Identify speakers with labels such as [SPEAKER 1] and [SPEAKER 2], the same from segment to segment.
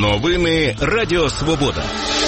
[SPEAKER 1] Новини Радіо Свобода.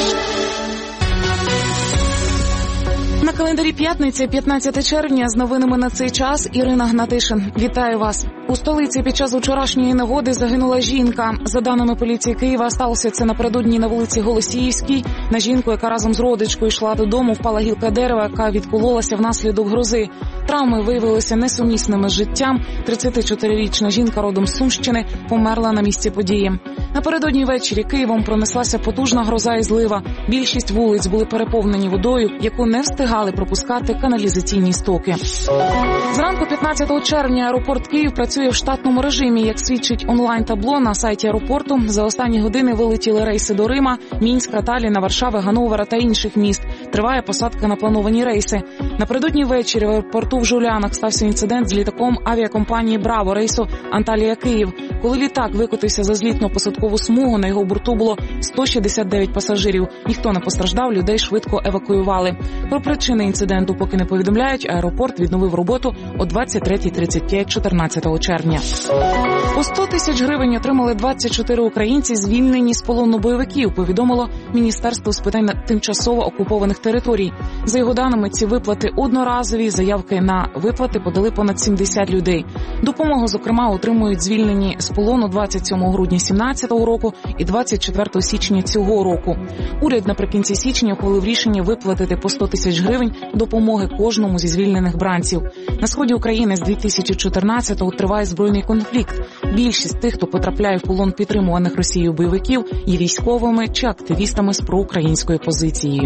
[SPEAKER 2] На календарі п'ятниця, 15 червня, з новинами на цей час Ірина Гнатишин. Вітаю вас. У столиці під час вчорашньої негоди загинула жінка. За даними поліції Києва, сталося це напередодні на вулиці Голосіївській. На жінку, яка разом з родичкою йшла додому, впала гілка дерева, яка відкололася внаслідок грози. Травми виявилися несумісними з життям. 34-річна жінка родом з Сумщини померла на місці події. Напередодні ввечері Києвом пронеслася потужна гроза і злива. Більшість вулиць були переповнені водою, яку не встигали пропускати каналізаційні стоки. Зранку 15 червня аеропорт Київ працює в штатному режимі. Як свідчить онлайн-табло на сайті аеропорту, за останні години вилетіли рейси до Рима, Мінська, Талліна, Варшави, Ганновера та інших міст. Триває посадка на плановані рейси. Напередодні ввечері в аеропорту в Жулянах стався інцидент з літаком авіакомпанії «Браво» рейсу Анталія-Київ. Коли літак викотився за злітно-посадкову смугу, на його борту було 169 пасажирів. Ніхто не постраждав, людей швидко евакуювали. Про причини інциденту поки не повідомляють. Аеропорт відновив роботу о 23:35 14 червня. По 100 тисяч гривень отримали 24 українці, звільнені з полону бойовиків, повідомило Міністерство з питань тимчасово окупованих територій. За його даними, ці виплати одноразові, заявки на виплати подали понад 70 людей. Допомогу, зокрема, отримують звільнені з полону 27 грудня 2017 року і 24 січня цього року. Уряд наприкінці січня ухвалив рішення виплатити по 100 тисяч гривень допомоги кожному зі звільнених бранців. На сході України з 2014-го триває збройний конфлікт. Більшість тих, хто потрапляє в полон підтримуваних Росією бойовиків, є військовими чи активістами з проукраїнською позицією.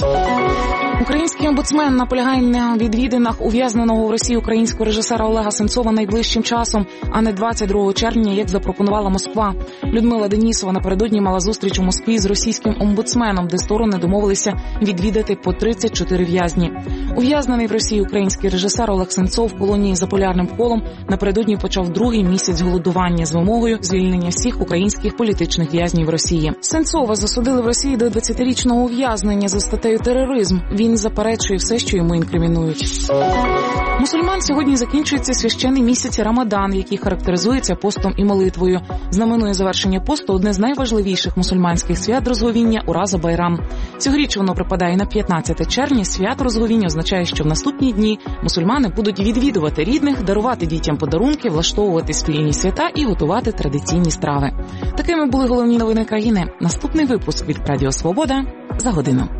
[SPEAKER 2] Український омбудсмен наполягає на відвідинах ув'язненого в Росії українського режисера Олега Сенцова найближчим часом, а не 22 червня, як запропонувала Москва. Людмила Денісова напередодні мала зустріч у Москві з російським омбудсменом, де сторони домовилися відвідати по 34 в'язні. Ув'язнений в Росії український режисер Олег Сенцов в колонії за Полярним колом напередодні почав другий місяць голодування з вимогою звільнення всіх українських політичних в'язнів Росії. Сенцова засудили в Росії до 20-річного ув'язнення за статтею тероризм. Він заперечує все, що йому інкримінують. Мусульман сьогодні закінчується священний місяць Рамадан, який характеризується постом і молитвою. Знаменує завершення посту одне з найважливіших мусульманських свят розговіння – Ураза Байрам. Цьогоріч воно припадає на 15 червня. Свято розговіння означає, що в наступні дні мусульмани будуть відвідувати рідних, дарувати дітям подарунки, влаштовувати спільні свята і готувати традиційні страви. Такими були головні новини країни. Наступний випуск від Радіо Свобода за годину.